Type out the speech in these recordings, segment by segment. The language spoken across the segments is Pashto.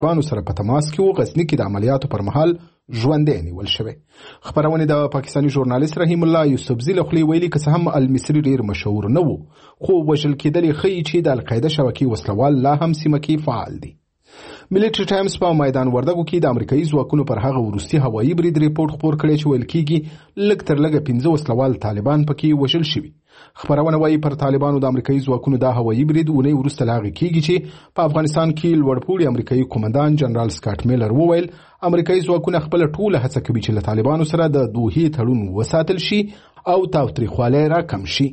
طالبانو سره په تماس کې و غزنی کې د عملیاتو پر مهال ژوندۍ نیول شوی. خبرونه د پاکستاني ژورنالیست رحیم الله یوسفزي له خولې ویلي که څه هم المصري ډیر مشهور نه و خو وژل کېدل ښیي چې د القاعده شبکې وسلوال لا هم سیمه کې فعال دي. ملټری ټایمز په میدان وردګو کې د امریکایي ځواکونو پر هغه وروستي هوایي برید ریپورت خپور کړی چې ویل کېږي لږ تر لږه 15 وسلوال طالبان پکې وژل شوي. خبرونه وايي پر طالبانو د امریکایي ځواکونو د هوایي برید اونۍ وروسته لا هغه کېږي چې په افغانستان کې لوړپوړي امریکایي قومندان جنرال سکاټ میلر وویل امریکایي ځواکونه خپل ټوله هڅه کوي چې له طالبانو سره د دوحې تړون وساتل شي او تاوتریخوالی راکم شي.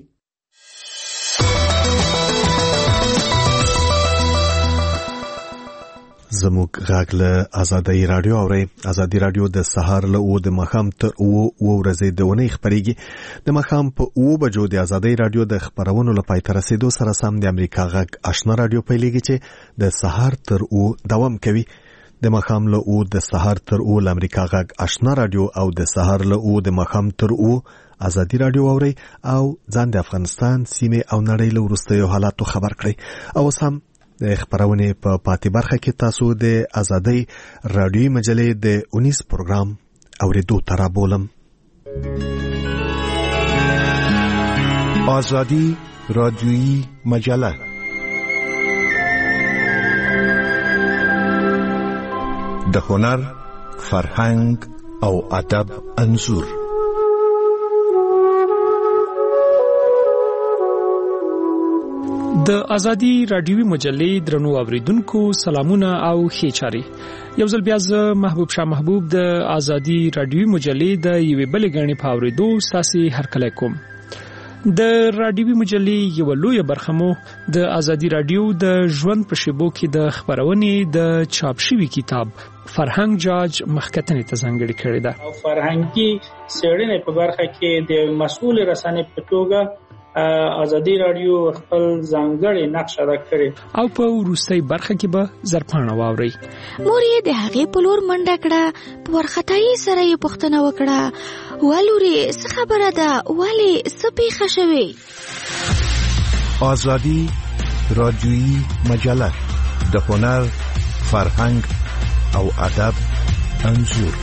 زموږ غږ له آزادۍ رادیو اورئ. آزادۍ رادیو د سهار له 9 د ماښام تر 9 ورځې د اونۍ خپرېږي. د ماښام په 9 بجو د آزادۍ رادیو د خبرونو له پای ته رسېدو سره سم د امریکا غږ آشنا رادیو پیلېږي چې د سهار تر 9 دوام کوي. د ماښام له 9 د سهار تر 9 له امریکا غږ آشنا رادیو او د سهار له 9 د ماښام تر 9 آزادۍ رادیو اورئ او ځان د افغانستان سیمې او نړۍ له وروستیو حالاتو خبر کړئ. او اوس هم د خبرونې په پاتې برخه کې تاسو د آزادۍ رادیوي مجلې د 19 پروګرام اوریدو ته رابولم. آزادی رادیویی مجله د هنر، فرهنګ او ادب انځور. د ازادي رادیوي مجلې درنو اوریدونکو سلامونه او ښه چاري. یو ځل بیا زه محبوب شاه محبوب د ازادي رادیوي مجلې د یوې بلې غړي په اوریدو ساسي هرکلی کوم. د رادیوي مجلې یو لوی برخه مو د ازادي رادیو د ژوند په شیبو کې د خبرونې د چاپ شوی کتاب فرهنګ جاج مخکتنې ته ځانګړې کړې ده. او فرهنګي څېړنې په برخه کې د مسؤل رسنۍ په توګه آزادی رادیو خپل ځانګړی نقش ادا کړی. او په وروستۍ برخه کې به زرپاڼه واوري. مور یې د هغې په لور منډه کړه، په وارخطایي سره یې پوښتنه وکړه، والورې څه خبره ده، ولې څه پیښه شوې؟ آزادی رادیویی مجله د هنر، فرهنګ او ادب انځور.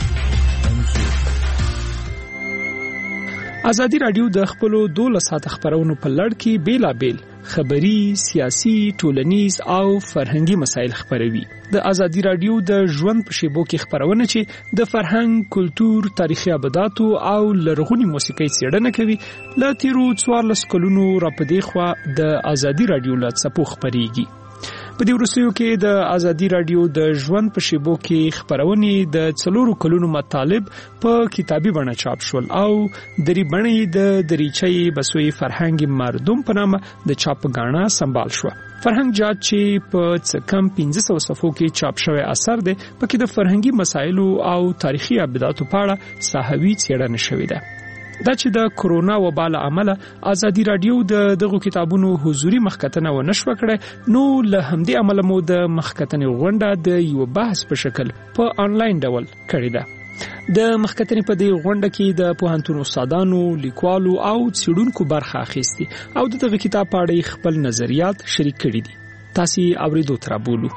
ازادي رادیو د خپلو 12 ساعت خبرونو په لړ کې بیلابیل خبري، سیاسي، ټولنیز او فرهنګي مسایل خبروي. د ازادي رادیو د ژوند په شیبو کې خبرونه چې د فرهنګ، کلتور، تاریخي ابداتو او لرغونی موسیقۍ څېړنه کوي له تیرو 14 کلونو راپدې خوا د ازادي رادیو له څپو خبريږي. په دې وروستیو کې د ازادي رادیو د ژوند په شیبو کې خبرونې د 4 کلونو مطالب په کتابي بڼه چاپ شول او دری بڼې د دریچې بسوي فرهنګ مردم په نامه د چاپ غاڼه سمبال شو. فرهنګ جاج چې په څه کم 1500 صفحو کې چاپ شوی اثر دی، پکې د فرهنګي مسایلو او تاریخي ابداتو په اړه صحوي څېړنه شوې ده. دا چې د کرونا وبا له امله ازادي رادیو د دغه کتابونو حضوري مخکتنه و نشو کړي، نو له همدې عمله مو د مخکتنې غونډه د یو بحث په شکل په انلاین ډول کړی ده. د مخکتنې په دې غونډه کې د پوهنتون استادانو، لیکوالو او څېړونکو برخه اخیستي او دغه کتاب په اړه خپل نظریات شریک کړي دي. تاسو اوریدو تر بولو.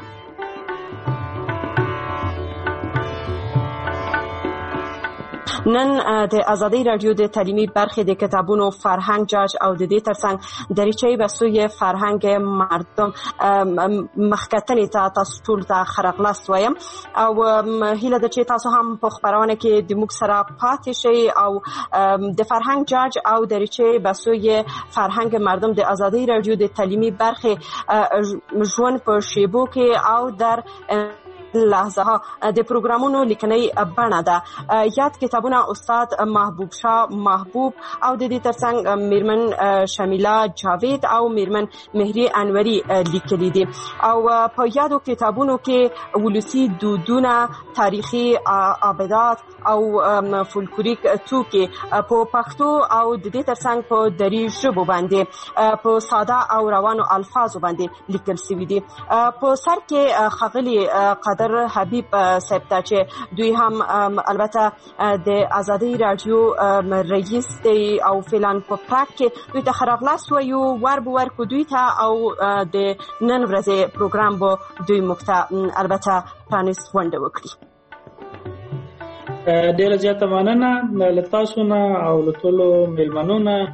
نن د آزادۍ رادیو د تعلیمي برخې د کتابونو فرهنګ جاج او د دې ترڅنګ دریچې بسوی فرهنګ مردم مخکتنې ته تاسو ټول ته خرغلاست وایم او هیله ده چې تاسو هم په خبرونه کې د موږ سره پاتې شئ او د فرهنګ جاج او دریچې بسوی فرهنګ مردم د آزادۍ رادیو د تعلیمي برخې ژوند په شیبو کې او در لحظه ها د پروګرامونو لیکنۍ بڼه ده. یاد کتابونه استاد محبوب شاه محبوب او د دې ترڅنګ میرمن شمیله جاوید او میرمن مهری انوری لیکلي دي او په یادو کتابونو کې ولسی دودونه، تاریخي ابدات او فولکلوریک توکي په پښتو او د دې ترڅنګ په دری ژبه باندې په ساده او روانو الفاظو باندې لیکل شوي دي. په سر کې خغلی صادر حبیب صاحب ته چې دوی هم البته د ازادي رادیو رئیس دی او فلان په پاک کې دوی ته خراغلاس وایو ور کو دوی ته او د نن ورځې پروګرام به دوی مخته البته پرانیست غونډه وکړي. ډیره زیاته مننه له تاسو نه او له ټولو مېلمنو نه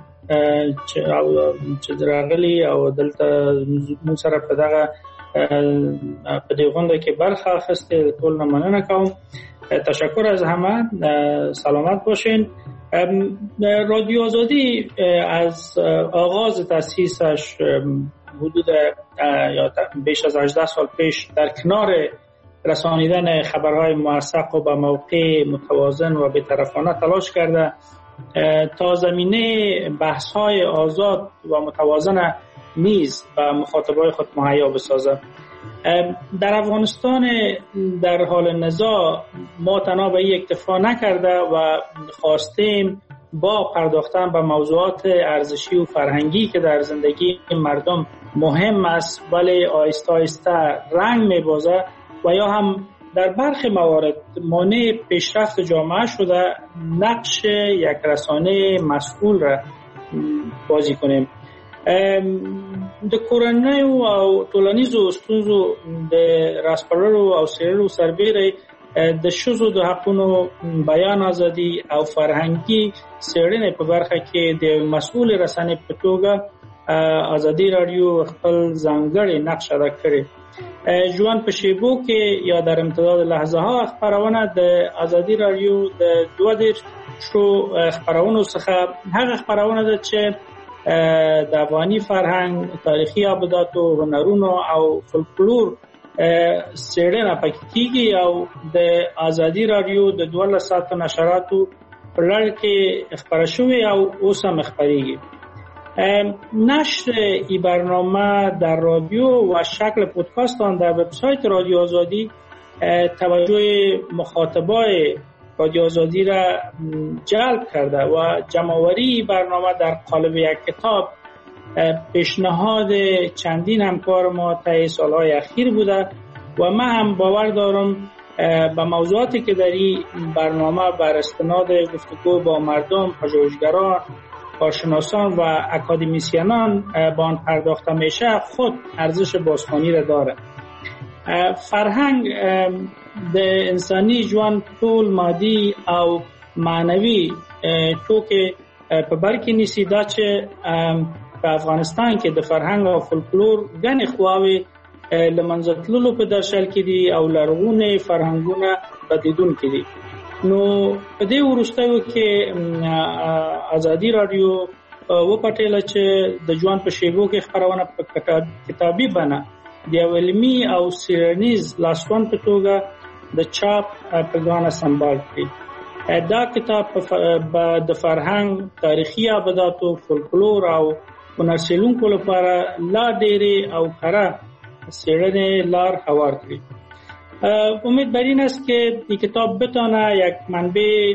چې راغلي او دلته موږ سره په دغه په دې غونډه کې برخه اخیستې. ټول نه مننه کوم. تشکر از همه. سلامت باشین. رادیو آزادی از آغاز تأسیسش حدود یا بیش از 18 سال پیش در کنار رسانیدن خبرهای موثق و به موقع متوازن و بی‌طرفانه تلاش کرده تا زمینه بحث‌های آزاد و متوازن نیز به مخاطبای خود مهیا بسازد. در افغانستان در حال نزاع ما تنها به این اکتفا نکرده و خواستیم با پرداختن به موضوعات ارزشی و فرهنگی که در زندگی مردم مهم است ولی آهسته آهسته رنگ می‌بازد و یا هم در برخی موارد مانع پیشرفت جامعه شده نقش یک رسانه مسئول را بازی کنیم. د کورنیو او ټولنیزو ستونزو د راسپړلو او څېړلو سربېره د ښځو د حقونو بیان ازادي او فرهنګي څېړنې په برخه کې د مسؤل رسنۍ په توګه ازادي رادیو خپل ځانګړی نقش ادا کړی. ژوند په شیبو کې یا در امتداد لحظه ها خبرونه د ازادي رادیو د 22 خبرونو څخه هغه خبرونه ده چې د افغاني فرهنګ، تاریخي ابدات او هنرونو او فولکلور څېړنه پکې کیږي او د ازادي رادیو د 12 ساعته نشراتو په لړ کې خبره شوې او اوس هم خبرېږي. نشر این برنامه در رادیو و شکل پودکاست آن در وبسایت رادیو آزادی توجه مخاطبای رادیو آزادی را جلب کرده و جمع‌آوری برنامه در قالب یک کتاب پیشنهاد چندین همکار ما طی سالهای اخیر بوده و من هم باور دارم به موضوعاتی که در این برنامه بر استناد گفتگو با مردم، پژوهشگران، کارشناسان و اکادمیسیانان با آن پرداخته میشه خود ارزش بازخوانی را داره. فرهنگ د انساني ژوند ټول مادي او معنوي ټوکې په بر کې نیسي. دا چې په افغانستان کې د فرهنګ او فولکلور ګڼې خواوې له منځه تللو په درشل کې دي او لرغونې فرهنګونه بدلیدونکي دي. نو په دې وروستیو کې ازادي رادیو وپټېله چې د ژوند په شیبو کې خبرونه په کتابي بڼه د یو علمي او څېړنیز لاسوند په توګه د چاپ پیغام سمبال کړي. دا کتاب د فرهنګ، تاریخي ابداتو، فولکلور او هنرڅېړونکو لپاره لا ډېرې او کره څېړنې لار هوار کړي. امید بر این است که این کتاب بتونه یک منبع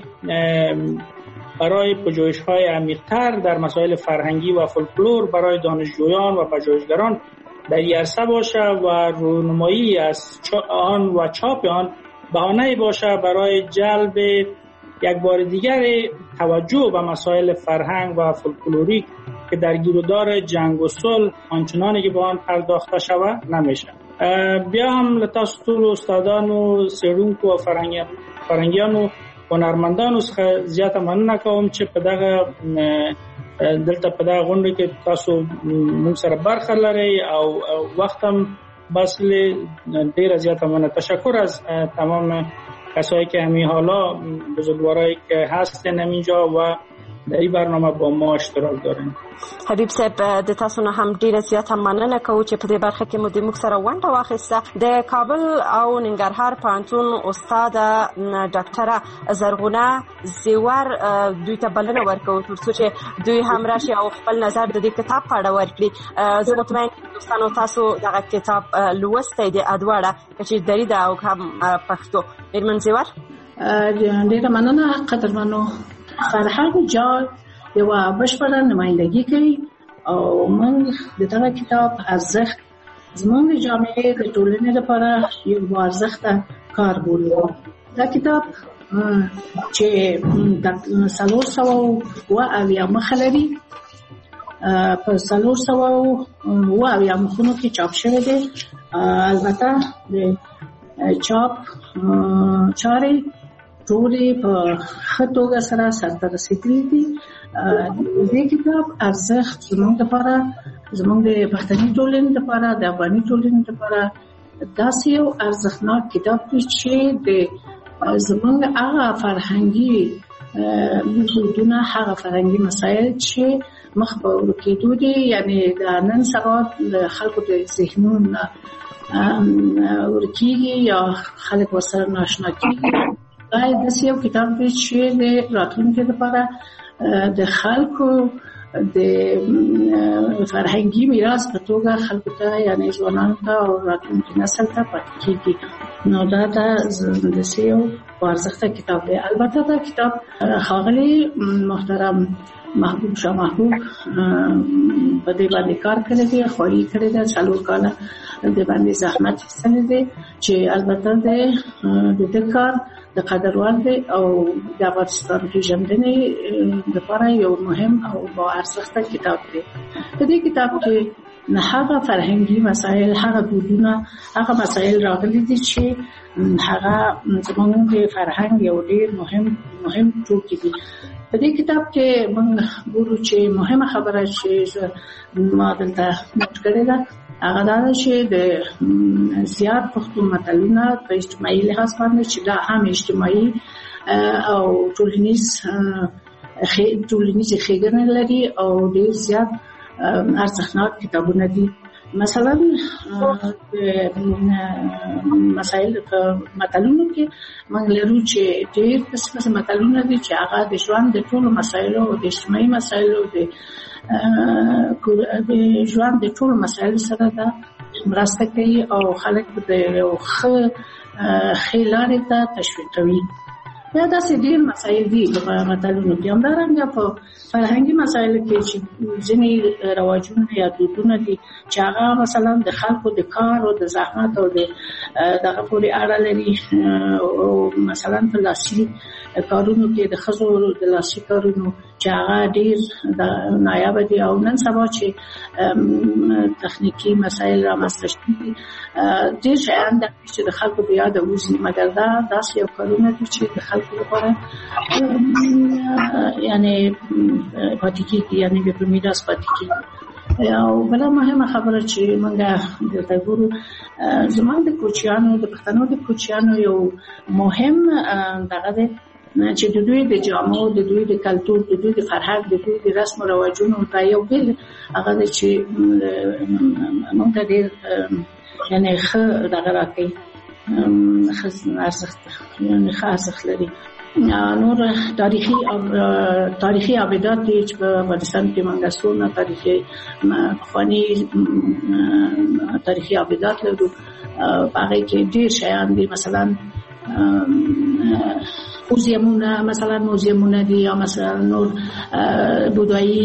برای پژوهش‌های عمیق‌تر در مسائل فرهنگی و فولکلور برای دانشجویان و پژوهشگران در این عرصه باشه و رونمایی از آن و چاپ آن بهانه‌ای باشه برای جلب یک بار دیگر توجه به مسائل فرهنگ و فولکلوریک که در گیرودار جنگ و صلح آنچنانی که به آن پرداخته شود نمیشه. بیا هم لتاسو ټول استادانو، څېړونکو او فرهنګیانو، هنرمندانو څخه زیاته مننه کوم چې په دغه دلته په دغه غونډه کې تاسو موږ سره برخه لرئ او وخت هم بس ډیره زیاته مننه. تشکر از تمام کسایی که همین حالا بزرگوارایی که هستن اینجا و در این برنامه با ما اشتراک دارین. حبیب صاحب د تاسو نه هم ډیره زیاته مننه کوو چې په دې برخه کې مو د موږ سره ونډه واخیسته. د کابل او ننګرهار پوهنتون استاد ډاکټره زرغونه زیور دوی ته بلنه ورکوو ترڅو چې دوی هم راشي او خپل نظر د دې کتاب په اړه ورکړي. زه مطمئن دوستانو تاسو دغه کتاب لوستی دی ادواړه چې دري ده او هم پښتو. میرمن زیور ډیره مننه. قدرمنو فرهنګ جال یو بشپړه نمایندګي کوي او موږ د دغه کتاب ارزښت زموږ د جامعې د ټولنې لپاره یو ارزښته کار بولو. دا کتاب چې د 400 مخه لري، په 400 مخونو کې چاپ شوی دی. البته د چاپ چارې ټولې په ښه توګه سره سرته رسېدلي دي. دې کتاب ارزښت زموږ لپاره، زموږ د پښتني ټولنې لپاره، د افغاني ټولنې لپاره داسې یو ارزښتناک کتاب دی چې د زموږ هغه فرهنګي دودونه، هغه فرهنګي مسایل چې مخ په ورکېدو دي، یعنی د نن سبا د خلکو د ذهنونو ورکېږي یا خلک ورسره ناشنا کېږي. دا داسې یو کتاب دی چې د راتلونکي لپاره د خلکو د فرهنګي میراث په توګه خلکو ته، یعنی ځوانانو ته او راتلونکي نسل ته پاتې کېږي. نو دا داسې یو ارزښته کتاب دی. البته دا کتاب ښاغلی محترم محبوب شاه محبوب په دې باندې کار کړی دی، خواري کړې ده، 4 کاله د باندې زحمت ایستلی دی، چې البته د دې کار د قدر وړ دی او د افغانستان پیژندنې لپاره یو مهم او با ارزښته کتاب دی. په دې کتاب کې هغه فرهنګي مسایل، هغه دودونه، هغه مسایل راغلي دي چې هغه زموږ د فرهنګ یو ډېر مهم ټوکي دي. په دې کتاب کې موږ ګورو چې مهمه خبره چې ما دلته نوٹ کړې ده هغه دا چې د زیات پښتو متلونه په اجتماعي لحاظ باندې چې دا هم اجتماعي او ټولنیز ښېګڼې لري او ډېر زیات ارزښتناک کتابونه دي. مثلا مسایل په متلونو کې موږ لرو چې ډېر قسمه متلونه دي چې هغه د ژوند د ټولو مسایلو او د اجتماعي مسایلو د ژوند د ټولو مسایلو سره دا مرسته کوي او خلک د یو ښې لارې ته تشویقوي. یا داسې ډېر مسایل دي په متلونو کې. همدارنګه په فرهنګي مسایلو کې چې ځینې رواجونه یا دودونه دي چې هغه مثلا د خلکو د کار او د زحمت او دغه پورې اړه لري. مثلا په لاسي کارونو کې د ښځو د لاسي کارونو چې هغه ډېر نایابه دي او نن سبا چې تخنیکي مسایل رامنځته شوي دي، ډېر شیان دي چې د خلکو په یاده وځي، مګر دا داسې یو کارونه دي چې د خلکو لپاره یعنی پاتې کېږي، یعنی په میراث پاتې کېږي. او بله مهمه خبره چې موږ دلته ګورو، زموږ د کوچیانو، د پښتنو د کوچیانو یو مهم دغه دی چې د دوی د جامو، د دوی د کلتور، د دوی د فرهنګ، د دوی د رسم او رواجونو دا یو بل هغه دی چې موږ ته ډېر یعنی ښه دغه راکوي، ښه ارزښت لري. نور تاریخي ابدات دي چې په افغانستان کې موږ څونه پخواني تاریخي ابدات لرو. هغه کې ډېر شیان دي، مثلا موزیمونه دي یا مثلا نور بودایی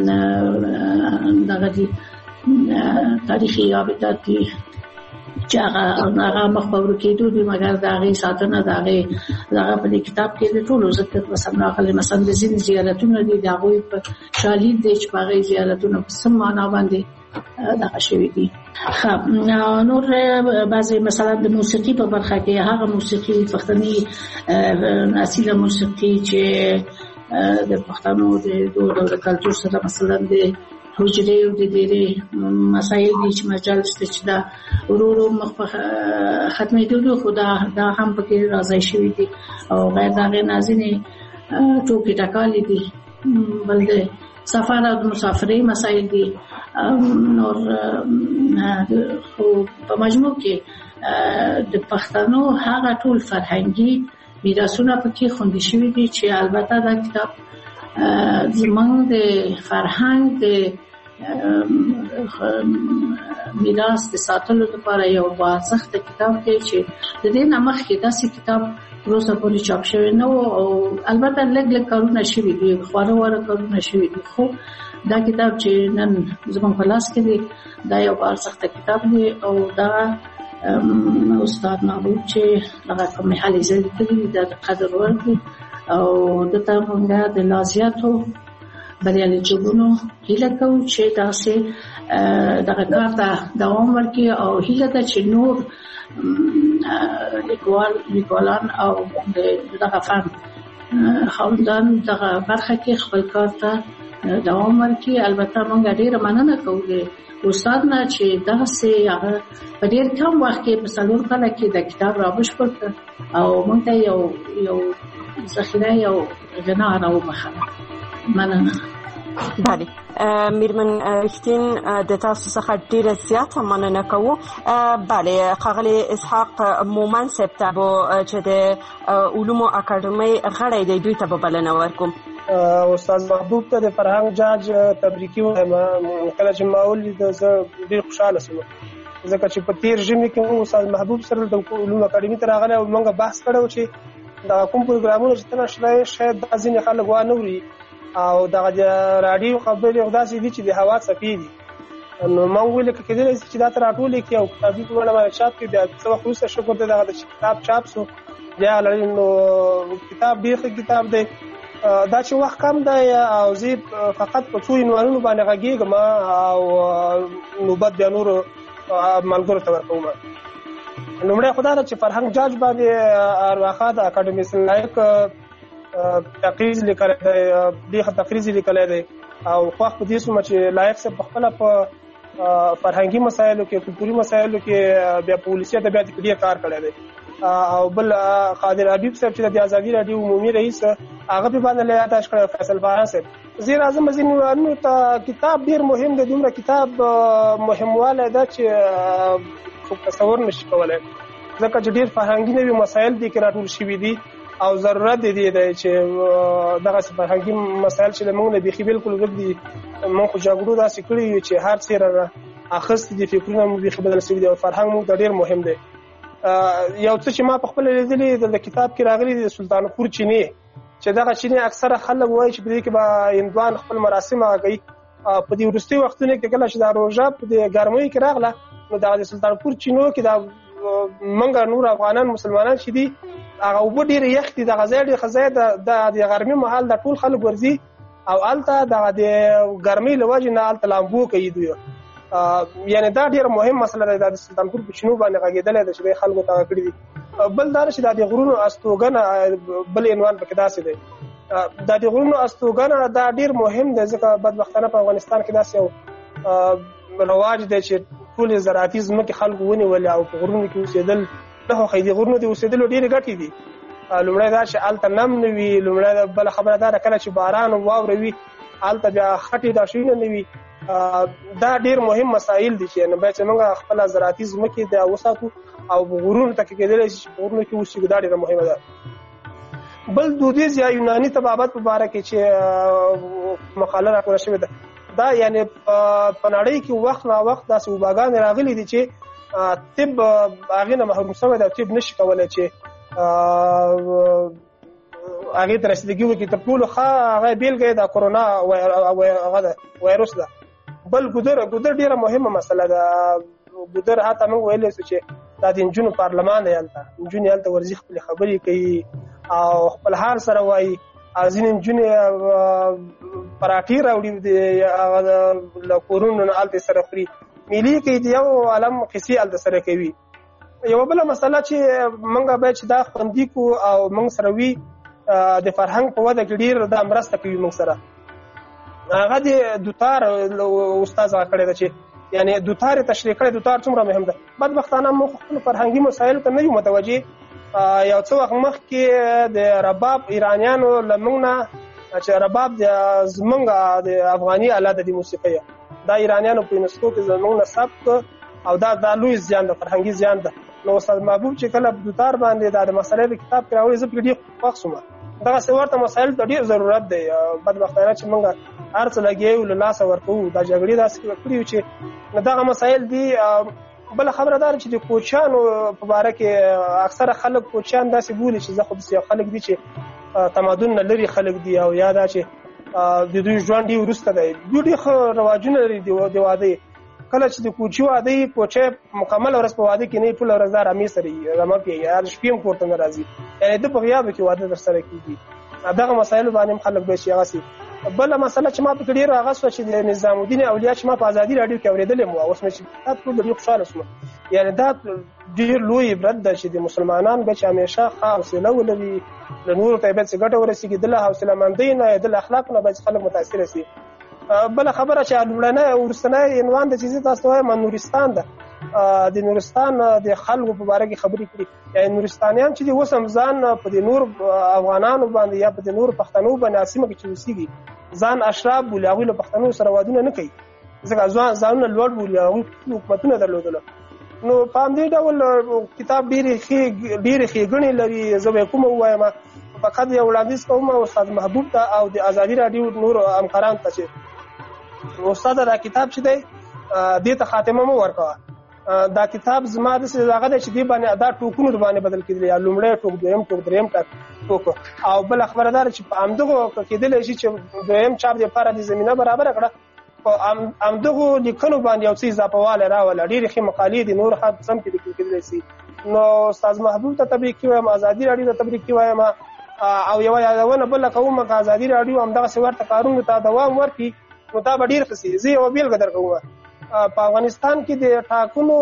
دغه دي تاریخي ابدات دي چې هغه مخ په ورکېدو دي، مګر د هغې ساتنه د هغې په دې کتاب کې د ټولو ذکر مثلا راغلی. مثلا د ځینې زیارتونه دي د هغوی په شالید دی چې په هغې زیارتونه په څه معنا باندې دغه شوي دي. نور بعضې مثلا د موسیقي په برخه کې هغه موسیقي پښتني اصیله موسیقي چې د پښتنو د دود او د کلتور سره مثلا د حجرې او د ډېرې مسایل دي چې مجالس ته چې دا ورو ورو مخ په ختمېدو دي، خو دا هم پکې راځای شوي دي او غیر د هغې نه ځینې ټوکې ټکالې دي. بل د سفر او د مسافرۍ مسایل دي. نور خو په مجموع کې د پښتنو هغه ټول فرهنګي میراثونه پکې خوندي شوي دي چې البته دا کتاب زموږ د فرهنګ د میراث د ساتلو لپاره یو باارزښته کتاب دی چې د دې نه مخکې داسې کتاب پروسه پورې چاپ شوی نه او البته لږ کارونه شوي دي، خواره کارونه شوي دي. خو دا کتاب چې نن زموږ په لاس کې دی دا یو ارزښته کتاب دی او دا استاد محبوب چې هغه کوم حالې زده کړي دا قدر ورکړي او د تاسو د لازیاتو بریالیتوبونو هیله کوم چې تاسو دغه کار ته دوام ورکړي او هیله ده چې نور لیکوالان او دغه فن خاوندان دغه برخه کې خپل کار ته دوام ورکړي. البته موږ ډیره مننه کوو استاد نه چې دغسې هغه په ډېر کم وخت کې په 4 کاله کې د کتاب رابشپړ کړ او موږ ته یو ذخیره یو غنا راوبخله. مننه. بله میرمن رښتین د تاسو څخه ډیره زیاته مننه کوو. بله ښاغلی اسحاق مومن صاحب ته چې د علومو اکاډمۍ غړی دی دوی ته به بلنه ورکوم. استاد محبوب ته د فرهنګ جاج تبریکي وایم. کله چې ما ولید زه ډېر خوشحاله شوم ځکه چې په تیر ژمي کې موږ استاد محبوب سره د علومو اکاډمۍ ته راغلی او موږ بحث کړی چې دا کوم پروګرامونه چې ته نشرای شاید دا ځینې خلک وانه وري او دغه د راډیو خبرې او داسې دي چې د هوا څپې دي. نو موږ ویل کېدلی چې دا ته راټولې کړي او کتابي په بڼه باندې چاپ کړي. بیا څه وخت وروسته شکر دی دغه کتاب چاپ شو بیا نو کتاب ډېر ښه کتاب دی. دا چې وخت کم دی او زه فقط په څو عنوانونو باندې غږېږم او نوبت بیا نورو ملګرو ته ورکوم. لومړی خو دا ده چې فرهنګ جاج باندې ارواښه د اکاډمیسن لایق تقریز لیکلی دی، ډېر ښه تقریز یې لیکلی دی او خوښ په دې شوم چې لایق صاحب پخپله په فرهنګي مسایلو کې کلتوري مسایلو کې بیا په ولسي ادبیاتو کې ډېر کار کړی دی. او بل قادر حبیب صاحب چې د ازادي راډیو عمومي رئیس هغه په باندې یاداش کړی فیصل باران صاحب. زه راځم ځینې ته کتاب ډېر مهم دی. دومره کتاب مهموالی ده چې څوک تصور نشي کولی ځکه چې ډېر فرهنګي نوي مسایل دي کې راټول شوي دي او ضرورت دی چې دغسې فرهنګي مسایل چې له موږ نه بیخي بالکل ورک دي. موږ خو جګړو داسې کړي یو چې هر څه را اخیستي دي، فکرونه مو بیخي بدل شوي دي او فرهنګ موږ ته ډېر مهم دی. یو څه چې ما په خپله لیدلي د کتاب کې راغلي دي سلطان پور چینې چې دغه چینې اکثره خلک وایي چې په دې کې به هندوان خپل مراسم هغه کوي. په دې وروستي وختونو کې کله چې دا روژه په دې ګرمیو کې راغله نو دغه د سلطان پور چینو کې دا موږ نور افغانان مسلمانان چې دي هغه اوبه ډېرې یخ دي. دغه ځای ډېر ښه ځای د غرمې مهال د ټول خلک ورځي او هلته دغه د ګرمۍ له وجې نه هلته لامبو کوي دوی. یعنې دا ډېره مهم مسله ده. دا د سلطانپور په چینو باندې غږېدلی ده چې دی خلکو ته کړي دي. بل دا چې دا د غرونو استوګنه بل عنوان پکې داسې دی. دا د غرونو استوګنه دا ډېر مهم دی ځکه بدبختانه په افغانستان کې داسې یو رواج دی چې ټولې زراعتي ځمکې خلکو ونیولې او په غرونو کې اوسېدل نه خوښوي. د غرونو د اوسېدلو ډېرې ګټې دي. لومړی دا چې هلته نم نه وي، لومړی بله خبره دا ده کله چې باران او واوره وي هلته بیا خټې دا شیونه نه وي. دا ډېر مهم مسایل دي چې باید چې موږ خپله زراعتي ځمکې د وساتو او غرونو ته کېدلی شي چې په غرونو کې اوسېږو. دا ډېره مهمه ده. بل دودیز یا یوناني طبابت په باره کې چې مقاله راټوله شوې ده دا یعنې په نړۍ کې وخت نا وخت داسې وباګانې راغلي دي چې طب هغې نه محروم شوی دی او طب نشي کولی چې هغې ته رسیدګي وکړي. تر ټولو ښه هغه بېلګه یې د کورونا هغه ده وایرس ده. بل ګودر ډېره مهمه مسله ده. ګودر حتی موږ ویلی شو چې دا د نجونو پارلمان دی. هلته نجونې هلته ورځي خپلې خبرې کوي او خپل حال سره وایي. ځینې نجونې پراټې راوړي له کورونو نه هلته سره خوري میلې کوي د یو عالم قصې هلته سره کوي. یوه بله مسله چې موږ باید چې دا خوندي کړو او موږ سره وي د فرهنګ په وده کې ډېر دا مرسته کوي موږ سره. هغه د دوتار استاد هغه کړی ده چې یعنې دوتار یې تشریح کړی. دوتار څومره مهم ده. بدبختانه موږ خپلو فرهنګي مسایلو ته نه یو متوجه. یو څه وخت مخکې د رباب ایرانیانو له موږ نه چې رباب زموږ د افغاني آله ده د موسیقۍ دا ایرانیانو په یونسکو کې زموږ نه ثبت او دا لوی زیان ده، فرهنګي زیان ده. نو استاد محبوب چې کله دوتار باندې دا د مسلې په کتاب کې راوړي زه پرې ډېر خوښ شوم. دغسې ورته مسایلو ته ډېر ضرورت دی. بدبختانه چې موږ هر څه لګیا یو له لاسه ورکوو. دا جګړې داسې کړي یو چې دغه مسایل دي بل خبردار چې د کوچانو په باره کې اکثره خلک کوچان داسې بولي چې زه خو داسې خلک دي چې تمدن نه لري خلک دي او یا دا چې د دوی ژوند ډېر وروسته دی. دوی ډېر ښه رواجونه لري د واده. کله چې د کوچي واده وي کوچی مکمل ورځ په واده کې نه ټوله ورځ دا رمې سره وي رمه پرې یا د شپې هم کور ته نه راځي یعنې ده په غیابه کې واده ترسره کېږي. دغه مسایلو باندې هم خلک باید چې هغسې. بله مسله چې ما پکې ډېره هغه شوه چې د نظام الدین اولیا چې ما په ازادي راډیو کې اورېدلې مو اوس مې چې دا ټول ډېر خوشحاله شوم. یعنې دا ډېر لوی عبرت ده چې د مسلمانان باید چې همیشه ښه حوصله ولري له نورو ته باید څه ګټه ورسېږي د له حوصلهمندۍ نه د له اخلاقو نه باید خلک متاثره شي. بله خبره چې لومړنی وروستنی عنوان د چې زه تاسو ته وایم نورستان ده. د نورستان د خلکو په باره کې خبرې کړي یعنې نورستانیان چې دي اوس هم ځان په د نور افغانانو باندې یا په د نور پښتنو باندې سیمه کې چې اوسېږي ځان اشراف بولي. هغوی له پښتنو سره وادونه نه کوي ځکه ځانونه لوړ بولي. هغوی حکومتونه درلودله. نو په همدې ډول کتاب ډېرې ښېګڼې لري. زه به کومه ووایم فقط یو وړاندیز کوم استاد محبوب ته او د ازادي راډیو نورو همکارانو ته چې استاده دا کتاب چې دی دې ته خاتمه مه ورکوه. دا کتاب زما داسې هغه دی چې دې باندې دا ټوکونه باندې بدل کېدلي یا لومړی ټوک دویم ټوک دریم ټوک او بله خبره دا ده چې په همدغو کېدلی شي چې دویم چاپ دپاره د زمینه برابره کړه په همدغو لیکنو باندې یو څه اضافهوالی راوله. ډېرې ښې مقالې دي نور هم کې لیکل کېدلی شي. نو استاد محبوب ته تبریکي وایم ازادي راډیو ته تبریکي وایم او یوه یادونه بله کوم که ازادي راډیو همدغسې ورته کارونو ته دوام ورکړي نو دا به ډېر ښه شي. زه یوه بېلګه درکوم. په افغانستان کې د ټاکنو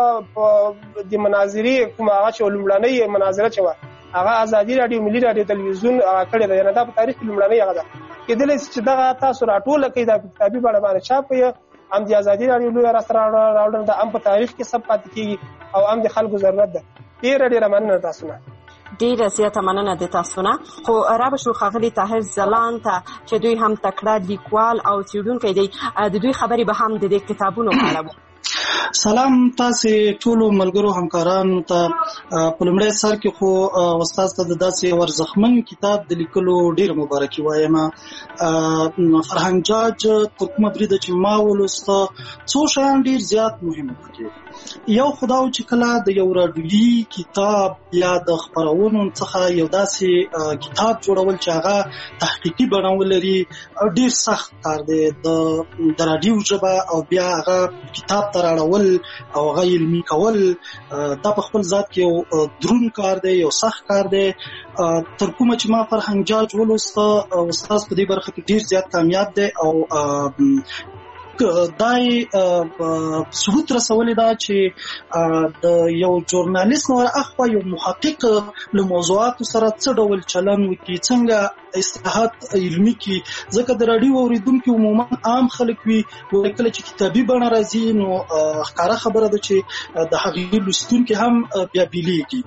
د مناظرې کومه هغه چې لومړنۍ مناظره چې وه هغه ازادي راډیو ملي راډیو تلویزیون کړې ده. یعنې دا په تاریخ کې لومړنۍ هغه ده. کېدلی شي چې دغه تاسو راټوله کړئ دا په کتابي بڼه باندې چاپ کړئ هم د ازادي راډیو لویه راسته راوړنه ده هم په تاریخ کې ثبت پاتې کېږي او هم د خلکو ضرورت ده. ډېره مننه تاسو نه. ډیره زیاته مننه د تاسو نه. خو رابه شو ښاغلي طاهر ځلاند ته چې دوی هم تکړه لیکوال او څېړونکی دی د دوی خبرې به هم د دې کتابونو په اړه وو. سلام تاسې ټولو ملګرو همکارانو ته. په لومړی سر کې خو استاد ته د داسې ورزښمن کتاب د لیکلو ډېر مبارکي وایم. فرهنګ جاج تر کومه بریده چې ما ولوسته څو شیان ډېر زیات مهم دي. یو خدا و چې کله د یو راډیویي کتاب یا د خپرونو څخه یو داسې کتاب جوړول چې هغه تحقیقي بڼه ولري ډېر سخت کار دی. د راډیو ژبه او بیا هغه کتاب ته راړول او هغه علمي کول دا په خپل ذات کې یو دروند کار دی یو سخت کار دی. تر کومه چې ما فرهنګ جاج ولوسته استاد په دې برخه کې ډېر زیات کامیاب دی او دای ثبوت رسولې ده چې د یو ژورنالیست نور اخوا یو محقق له موضوعاتو سره څه ډول چلن وکړي څنګه اصلاحات علمي کړي. ځکه د راډیو اوریدونکي عموما عام خلک وي کله چې کتابي بڼه راځي نو ښکاره خبره ده چې د هغې لوستونکي هم بیا بیلېږي.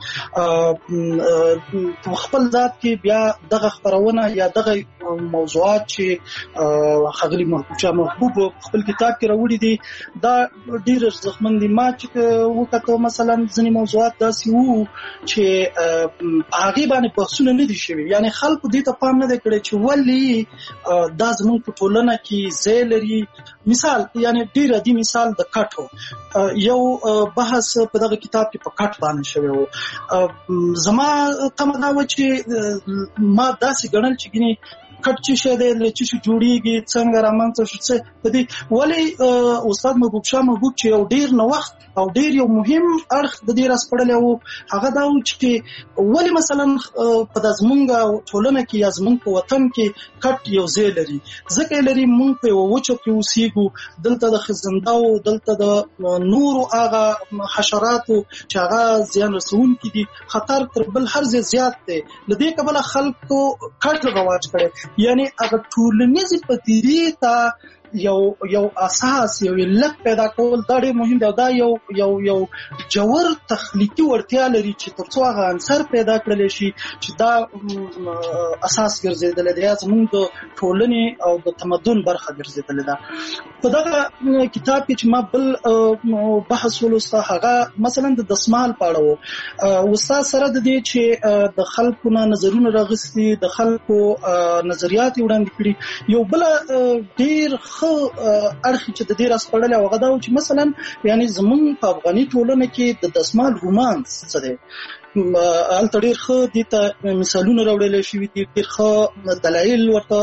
په خپل ذات کې بیا دغه خپرونه یا دغه موضوعات چې ښاغلي محبوب خپل کتاب کې راوړي دي دا ډېر ارزښتمن دي. ما چې وکتو مثلا ځینې موضوعات داسې وو چې هغې باندې بحثونه نه دي شوي. یعنې خلکو دې ته پام نه دی کړی چې ولې دا زموږ په ټولنه کې ځای لري. مثال یعنې ډېر عادي مثال د کټو یو بحث په دغه کتاب کې په کټ باندې شوی و. زما تمه دا وه چې ما داسې ګڼل چې ګینې کټ چې شی دی له چې جوړېږي څنګه رامنځته شو څه په دې ولې استاد محبوب شاه محبوب چې یو ډېر نوښت او ډېر یو مهم اړخ د دې راسپړلی و هغه دا و چې ولې مثلا په دا زمونږ ټولنه کې یا زمونږ په وطن کې کټ یو ځای لري. ځکه یې لري مونږ په یوه وچه کې اوسېږو دلته د خزندهو دلته د نورو هغه حشراتو چې هغه زیان رسوونکي دي خطر تر بل هر ځای زیات دی. له دې کبله خلکو کټ رواج کړی یعنی هغه ټولنیزې پدیدې ته یو اساس یو علت پیدا کول دا ډېر مهم دی. دا یو جوړ تخلیقي وړتیا لري چې تر څو هغه عنصر پیدا کړلی شي چې دا اساس ګرځېدلی دی زموږ د ټولنې او د تمدن برخه ګرځېدلی ده. په دغه کتاب کې چې ما بل بحث ولوسته هغه مثلا د دسمال په اړه و. استاد سره د دې چې د خلکو نه نظرونه راغستي د خلکو نظریات وړاندې کړي. یو بل ډېر ښه خو اړخ چې د دې راس پړل او غدا چې مثلا یعنی زمون په افغاني ټولنه کې د دسمال رومانس څه دی ال تړیر خو د ته مثالونه راوړل شي دي ډیر خو دلایل ورته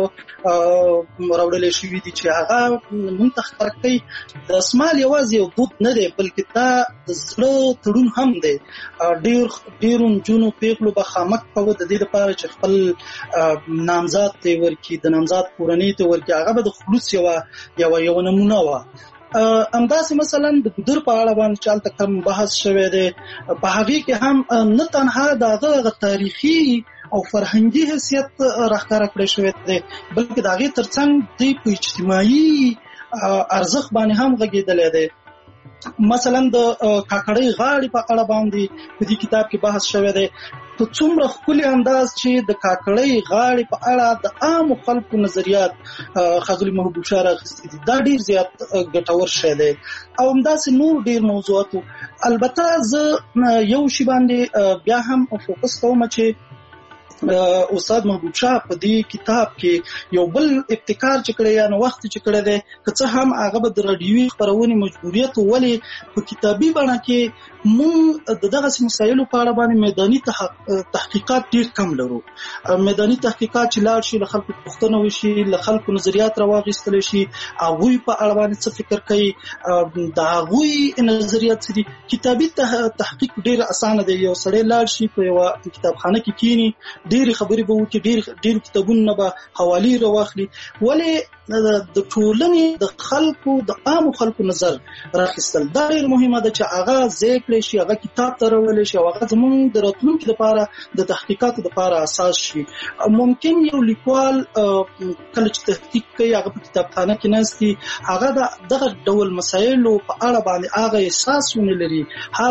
راوړل شي دي چې هغه منتخب کړي د اسمال یوازې یو دود نه دی بلکې دا د زړه تړون هم دی ډیرون جنو پیغلو به خامک په د دې لپاره چې خپل نامزاد ته ورکی د نامزاد کورنۍ ته ورکی هغه به د خلوص یو نمونه و همداسې مثلا د ګودر په اړه باندې چالت کوم بحث شوی دی په هغه کې هم نه تنها د تاریخي او فرهنګي حیثیت راښکاره کړی شوی دی بلکې د هغه ترڅنګ د اجتماعي ارزښت باندې هم غږیدلی دی مثلا د کاکړۍ غاړې په اړه باندې په دې کتاب کې بحث شوی دی په څومره خپل انداز چې د کاکړۍ غاړې په اړه د عام خلکو نظریات ښاغلي محبوب شاه راخیستي دي دا ډیر زیات ګټور شی دی او همداسې نور ډیر موضوعات البته زه یو شی باندې بیا هم فوکس کوم چې استاد محبوب شاه په دې کتاب کې یو بل ابتکار چې کړی یا نو وخت چې کړی دی که څه هم هغه به د رادیوي خپرونې مجبوریت ولې په کتابي بڼه کې مونږ د دغه مسایلو په اړه باندې میداني تحقیقات ډیر کم لرو میداني تحقیقات چې لاړ شي له خلکو پوښتنه وشي له خلکو نظریات راواغېستل شي هغوی په اړه باندې څه فکر کوي د هغوی نظریات څه دي کتابي تحقیق ډیر اسانه دی یو سړی لاړ شي په یوه کتابخانه کې کینی ډېری خبرې به وکړي ډېر کتابونه به حوالې راواخلي ولې د ټولنې د خلکو د عام خلکو نظر راخیستل دا ډېر مهمه ده چې هغه ځای کړی شي هغه کتاب ته راوړلی شي او هغه زموږ د راتلونکي لپاره د تحقیقاتو لپاره اساس شي ممکن یو لیکوال کله چې تحقیق کوي هغه په کتابخانه کې ناستي هغه دغه ډول مسایلو په اړه باندې هغه احساس ونه لري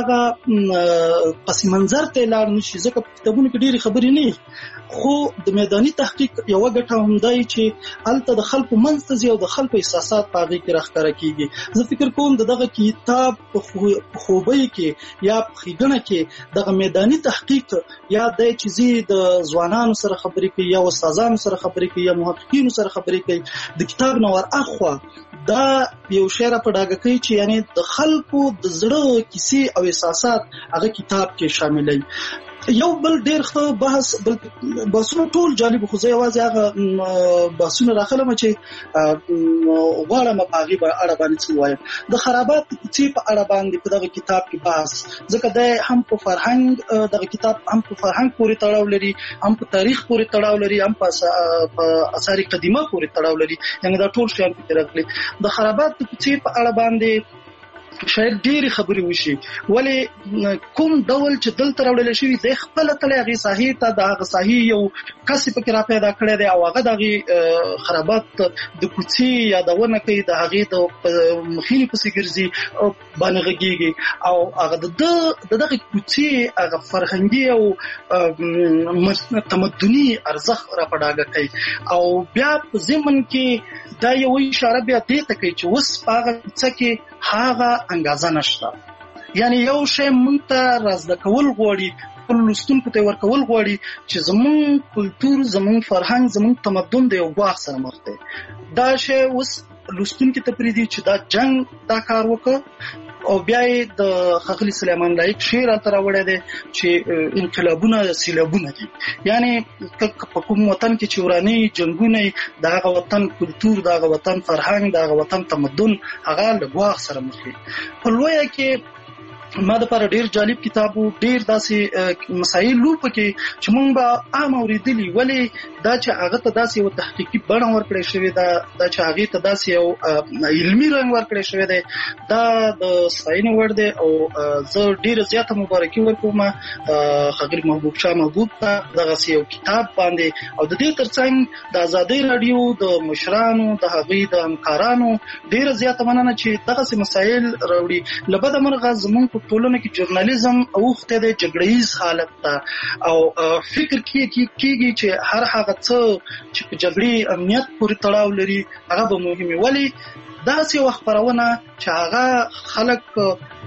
هغه پس منظر ته لاړ نشي ځکه په کتابونو کې ډېرې خبرې نه خو د میداني تحقیق یو ګټه هم دی چې هلته د خلکو منځ ته ځي او د خلکو احساسات په هغې کې راښکاره کېږي زه فکر کوم د دغه کتاب په خوبۍ کې یا په ښېګڼه کې دغه میداني تحقیق یا دی چې ځي د ځوانانو سره خبرې کوي یا استادانو سره خبرې کوي یا محققینو سره خبرې کوي د کتاب نه ور اخوا دا یو شی را په ډاګه کوي چې یعنی د خلکو د زړه کیسې او احساسات هغه کتاب کې شاملوي یو بل ډیر ښه بحثونه ټول جالب خو زه یوازې هغه بحثونه راخلم چې غواړم په هغې اړه باندې څه ووایم د خرابات کوڅې په اړه باندې په دغه کتاب کې بحث ځکه دی هم په فرهنګ دغه کتاب هم په فرهنګ پورې تړاو لري هم په تاریخ پورې تړاو لري هم په آثار قدیمه پورې تړاو لري یعنې دا ټول شیان پکې راغلي د خرابات کوڅې په اړه باندې شاید ډېرې خبرې وشي ولې کوم ډول چې دلته راوړل شوي دی خپله تلی هغې ساحې ته د هغه ساحې یو کس یې پکې را پیدا کړی دی او هغه د هغې خرابات د کوڅې یادونه کوي د هغې د مخینې پسې ګرځي باندې غږېږي او هغه د دغې کوڅې هغه فرهنګي او تمدني ارزښت را په ډاګه کوي او بیا په ضمن کې دا یو اشاره بیا دې ته کوي چې اوس په هغه کوڅه کې هغه انګازه نشته یعنی یو شی مونږ ته رازده کول غواړي خپل لوستونکو ته ورکول غواړي چې زمونږ کلتور زمونږ فرهنګ زمونږ تمدن د یو ګواښ سره مخ دی دا شی اوس لوستونکو ته پرېږدي چې دا جنګ دا کار وکړ او بیا یې د ښاغلي سلیمان لایق شعر هلته راوړی دی چې انقلابونه سیلابونه دي یعنې په کوم وطن کې چې ورانې جنګونه د هغه وطن کلتور د هغه وطن فرهنګ د هغه وطن تمدن هغه له ګواښ سره مخ وي په لویه کې ما دپاره ډېر جالب کتاب و ډېر داسې مسایل و پکې چې مونږ به عام اورېدلي ولې دا چې هغه ته داسې یوه تحقیقي بڼه ورکړی شوې ده دا چې هغې ته داسې یو علمي رنګ ورکړی شوی دی دا د ستاینې وړ دی او زه ډېره زیاته مبارکي ورکوم ښاغلي محبوب شاه محبوب ته دغسې یو کتاب باندې او د دې ترڅنګ د ازادۍ راډیو د مشرانو د هغوی د همکارانو ډېره زیاته مننه چې دغسې مسایل راوړي له بده مرغه زمونږ په ټولنه کې ژورنالیزم اوښتی دی جګړهیز حالت ته او فکر کېږي چې هر هغه څه چې په جګړې امنیت پورې تړاو لري هغه به مهم وي ولې داسې یوه خپرونه چې هغه خلک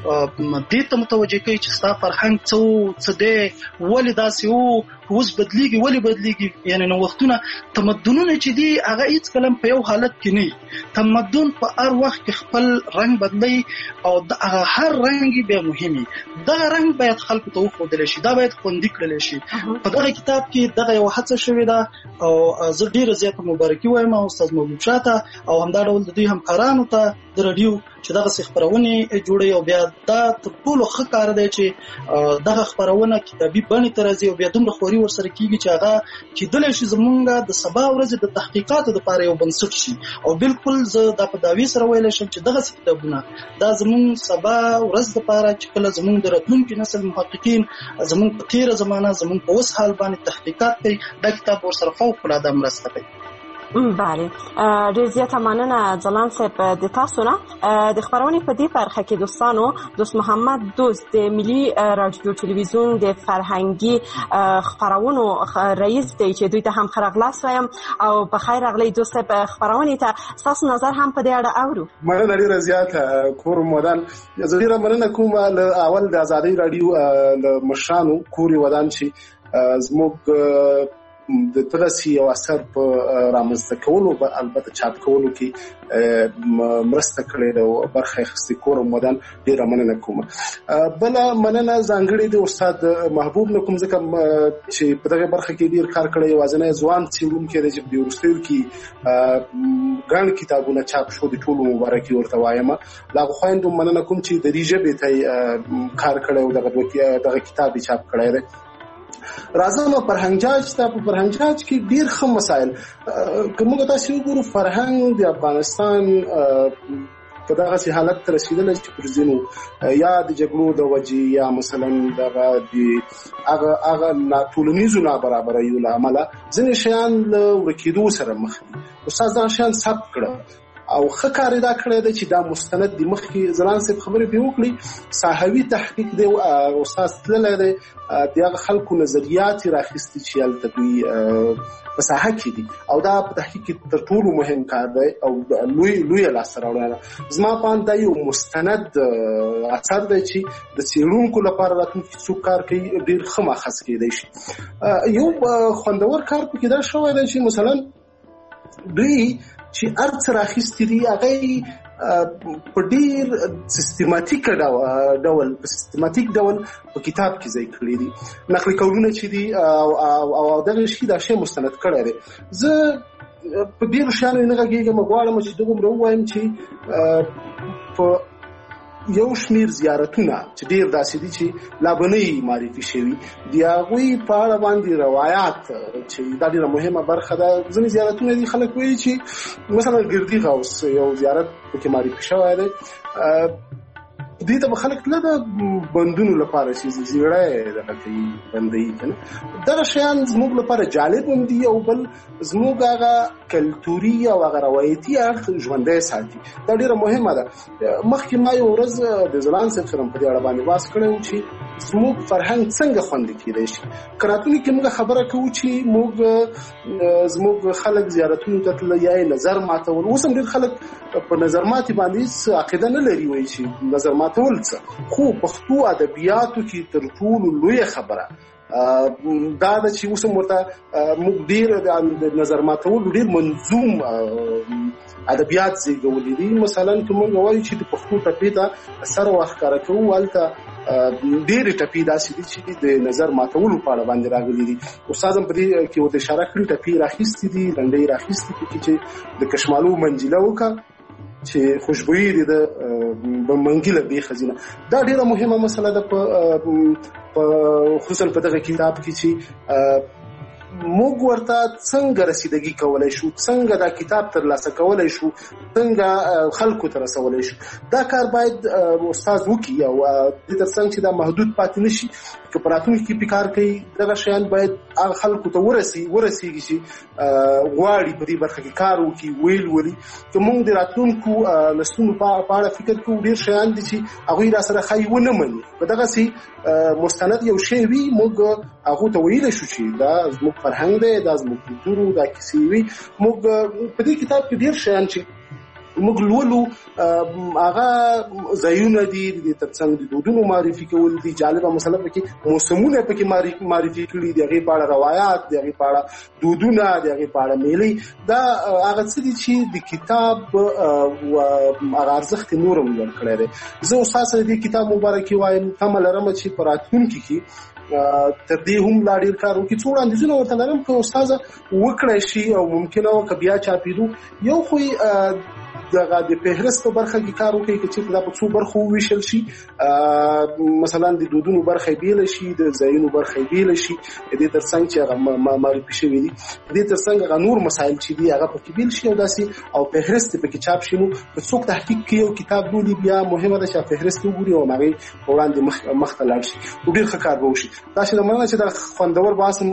دې ته متوجه کوي چې ستا فرهنګ څه دی، ولې داسې وو، اوس بدلیږي، ولې بدلیږي. یعنی نو وختونه تمدنونه چې دي هغه هیڅ کله په یو حالت کې نه، تمدن په هر وخت کې خپل رنګ بدلی او هر رنګ به مهمي. دا رنګ باید خلکو ته وښودل شي، دا باید خوندي کړل شي. په دغه کتاب کې دغه یو هڅه شوې ده او زه ډیره زیاته مبارکي وایم استاد محبوب شاه ته او همدا ډول د دوی همکارانو ته د رادیو چې دغه خبرونه جوړي او بیا دا ټول ښه کار دی چې دغه خبرونه کتابي بڼه ته راځي او بیا دومره خوري ورسره کیږي چې هغه کېدلی شي زمونږ د سبا ورځې د تحقیقاتو لپاره یو بنسټ شي. او بالکل زه دا په داوی سره ویلی شم چې دغه کتابونه دا زمونږ سبا ورځ لپاره چې کله زمونږ د راتلونکي نسل محققین زمونږ په تیره زمانه زمونږ په اوس حال باندې تحقیقات کوي، دا کتاب ورسره فوق‌العاده مرسته کوي. بله، ډیر زیاته مننه ځلان صاحب د تاسو نه. د خبرونې په دې برخه کې دوستانو، دوست محمد دوست د ملي رادیو تلویزیون د فرهنګي خبرونو رئیس دی چې دوی ته هم ښه راغلاست وایم او په خیر راغلی دوست صاحب. خبرونې ته ستاسو نظر هم په دې اړه اورو. مننه ډیره زیاته کور مودان. زه ډیره مننه کوم اول د ازادۍ رادیو د مشرانو کوري ودان چې زموږ د ترسي او اثر په رامنځته کولو البته چاپ کولو کې مرسته کړې ده او برخه اخیستې کور مودان ډیره مننه کوم. بل مننه ځانګړې د استاد محبوب نه کوم ځکه چې په دغه برخه کې ډیر کار کړی، وازنه ځوان څېړونکی دی چې د ورستیو کې ګڼ کتابونه چاپ شو، د ټولو مبارکي ورته وایم. لا خويندو مننه کوم چې د دې ژبې ته کار کړی او دغه کتاب چاپ کړی دی. راځم فرهنګجاج ته. په فرهنګجاج کې ډیر ښه مسائل کومه تاسو وګورو. فرهنګ د افغانستان په دغه حالت ته رسیدل چې پر ځینو یا د جګړو د وجې یا مثلا دغه د هغه ټولنیزو نابرابریو له امله ځینې شیان له ورکېدو سره مخ دي. استاد دا شیان ثبت کړه او ښه کار دا کړی دی چې دا مستند دی. مخکې ځلان صاحب خبرې به وکړي، ساحوي تحقیق دی استاد تللی دی، د هغه خلکو نظریات راخیستي چې هلته دوی په ساحه کې دي او دا په تحقیق کې تر ټولو مهم کار دی او لویه لاسته راوړنه. زما په اند دا یو مستند اثر دی چې د څېړونکو لپاره راتلونکي څوک کار کوي ډېر ښه ماخذ کېدی شي. یو خوندور کار پکې دا شوی دی چې مثلا دوی چې ارڅ راخیستي دي هغه په ډیر سیستماتیک ډول په کتاب کې ځای کړی دي. نقل قولونه چې دي او دغه شی دا شی مستند کړی دی. زه په ډیرو شیانو نه غږیږم، غواړم چې دومره ووایم چې په یو شمیر زیارتونه چې ډیر داسې دي چې لا بنې معرفي شوي د هغوی په اړه باندې روایات چې دا ډیره مهمه برخه ده. ځینې زیارتونه دي خلک وایي چې مثلا ګردي غوث یو زیارت پکې معرفي شوی دی، دې ته خلک تله د بندونو لپاره چې زیړی دغه کوي بندوي کنه. دغه شیان زموږ لپاره جالب هم دي او بل زموږ هغه کلتوري او هغه روایتي اړخ ژوندی ساتي. دا ډیره مهمه ده. مخکې ما یو ورځ د ځلان صاحب سره په دې اړه باندې بحث کړی و چې زموږ فرهنګ څنګه خوندي کېدی شي. کراتونو کې موږ خبره کوو چې زموږ خلک زیارتونو ته تلل یا نظر ماتول. اوس هم ډېر خلک په نظر ماتي باندې عقیده نه لري، وایي چې نظر ماتول څه. خو پښتو ادبیاتو کې تر ټولو لویه خبره دا ده چې اوس هم ورته موږ ډېر د نظر ماتول ډېر منظوم ادبیات زیږولي دي. مثلا که موږ وایو چې د پښتو ټپې ته سر ورښکاره کوو، هلته ډېرې ټپې داسې دي چې د نظر ماتولو په اړه باندې راغلي دي. استاد هم په دې کې ورته اشاره کړې، ټپې راخیستې دي، لنډۍ راخیستې دي چې د کشمالو منجیله وکړه چې خوشبويي دي د منګیله به خزینه. دا ډیره مهمه مسله ده په خصوصا په دغه کتاب کې چې موږ ورته څنګه رسیدګي کولای شو، څنګه دا کتاب ترلاسه کولای شو، څنګه خلکو ته رسولای شو. دا کار باید استاد وکړي او د ترڅنګ چې دا محدود پاتې نشي. که په راتلونکي کې کار کوي دغه شیان باید هغه خلکو ته ورسیږي چې غواړي په دې برخه کې کار وکړي، ویل ولي. که موږ د راتلونکو نسلونو په اړه فکر کوو، ډېر شیان دي چې هغوی را سره ښایي ونه مني. په دغسې مستند یو شی وي، موږ هغو ته ویلی شو چې دا زموږ فرهنګ دی، دا زموږ کلتور، دا کیسې وي. موږ په دې کتاب کې ډېر شیان چې موږ لولو هغه ځایونه دي د ترڅنګ د دودونو معرفي کول دي. جالبه مسله پکې موسمونه پکې معرفي کړي دي، هغه په اړه روایت دي، هغه په اړه دودونه دي، هغه په اړه میلې. دا هغه څه دي چې د کتاب او هغه ارزښت نورم ورکړی دی. زه استاد سره د کتاب مبارکي وایم، تمه لرم چې په راتلونکي کې تر دې هم لا ډېر کار وکړي. څو وړاندیزونه ورته لرم که استاد وکړی شي او ممکنه وه که بیا چاپېدو یو خو دغه د فهرست په برخه کې کار وکړي چې دا په څو برخو وویشل شي. مثلا د دودونو برخه بیل شي، د ځایونو برخه بیل شي، د دې ترڅنګ چې هغه معرفي شوي دي، د دې ترڅنګ هغه نور مسایل چې دي هغه پکې بیل شي او داسې او فهرست پکې چاپ شي. نو که څوک تحقیق کوي او کتاب لولي بیا مهمه ده چې فهرست وګوري او هغې وړاندې مخته لاړ شي، ډېر ښه کار به وشي. داسې د مننه چې دا خوندور بحث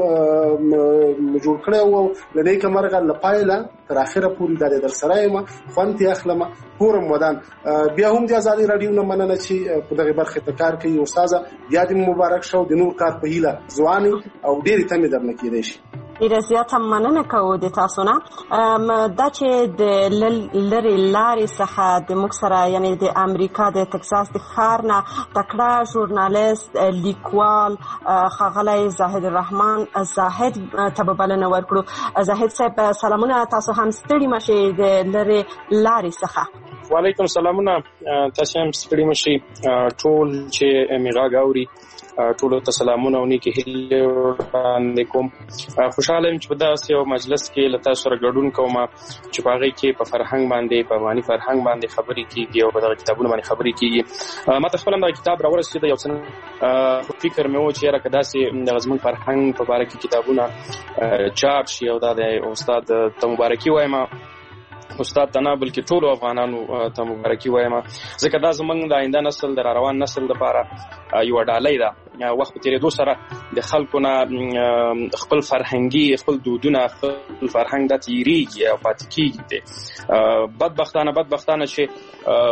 جوړ کړی و او له نیکه مرغه له پایله تر اخره پورې دا در سره یم، خوند یې اخلم. پورم ودان بیا هم د ازادي رادیو نه مننه چې په دغه برخه ته کار کوي. استاد بیا دې مبارک شو، د نور کار په هیله ځواني او ډېرې تمې درنه کېدای شي. ډېره زیاته مننه کوو د تاسو نه. دا چې د لرې لارې څخه د موږ سره یعنې د امریکا د تکساس د ښار نه تکړه ژورنالیست لیکوال ښاغلی زاهد الرحمن زاهد ته به بلنه ورکړو. زاهد صاحب سلامونه، تاسو هم ستړي مشئ د لرې لارې څخه. وعلیکم سلامونه، تاسو هم ستړي مشئ. ټول چې مې غږ اوري ټولو ته سلامونه او نیکې هیلې وړاندې کوم. خوشحاله یم چې په داسې یو مجلس کې له تاسو سره ګډون کوم چې په هغې کې په فرهنګ باندې، په افغاني فرهنګ باندې خبرې کېږي او په دغه کتابونو باندې خبرې کېږي. ما ته خپل هم دغه کتاب راورسېد، یو څه فکر مې و چې یاره که داسې دغه زموږ فرهنګ په باره کې کتابونه چاپ شي او دا د استاد ته مبارکي وایم، استاد ته نه بلکې ټولو افغانانو ته مبارکي وایم، ځکه دا زموږ د آینده نسل د راروان نسل لپاره یوه ډالۍ ده. وخت په تېرېدو سره د خلکو نه خپل فرهنګي، خپل دودونه، خپل فرهنګ دا تېرېږي او پاتې کېږي. بدبختانه چې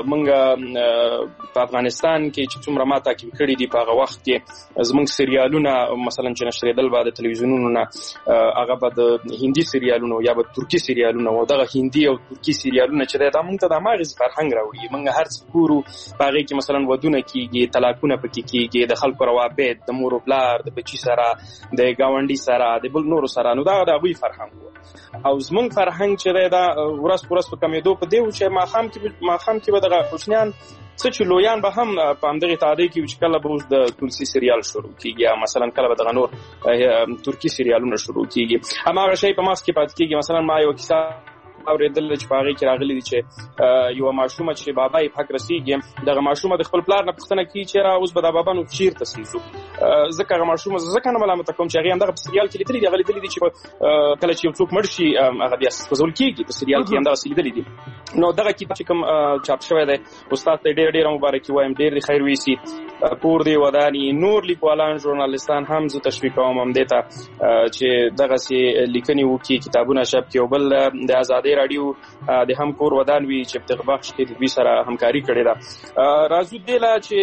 موږ په افغانستان کې چې څومره ما تعقیب کړي دي په هغه وخت کې زموږ سریالونه مثلا چې نشرېدل به د تلویزیونونو نه، هغه به د هندي سریالونو یا به ترکي سریالونه و. دغه هندي او ترکي سریالونه چې دی دا موږ ته د هماغې فرهنګ راوړي. موږ هر څه ګورو په هغې کې مثلا ودونه کېږي، طلاقونه پکې کېږي، د خلکو روابط د مور او پلار، د بچي سره، د ګاونډي سره، د بل نورو سره. نو دا د هغوی فرهنګ و. او زموږ فرهنګ چې دی دا ورځ په ورځ په کمېدو په دې و چې ماښام کې به دغه کوچنیان څه چې لویان به هم په همدغې تعدې کې چې کله به اوس د تولسي سریال شروع کېږي یا مثلا کله به دغه نور ترکي سریالونه شروع کېږي، هماغه شی په مغز کې پاتې کېږي. مثلا ما یو کیسه اورېدل چې په هغې کې راغلي دي چې یوه ماشومه چې بابا یې په حق رسېږي، دغه ماشومه د خپل پلار نه پوښتنه کوي چې یاره اوس به دا بابا نو چېرته سېزو. ځکه هغه ماشومه زه ځکه نه ملامته کوم چې هغې همدغه په سریال کې لیدلي دي، هغه لیدلي دي چې کله چې یو څوک مړ شي هغه بیا سوځول کېږي، په سریال کې همدغسې لیدلي دي. نو دغه کتاب چې کوم چاپ شوی دی استاد ته ډېره مبارکي وایم، ډېر د خیر ویسي، کور دی وداني. نور لیکوالان ژورنالیستان هم زه تشویق کوم همدې ته چې دغسې لیکنې وکړي، کتابونه چاپ کړي. او بل د ازادۍ راډیو د هم کور ودان وي چې په دغه بخش کې د دوی سره همکاري کړې ده. راځو دې له چې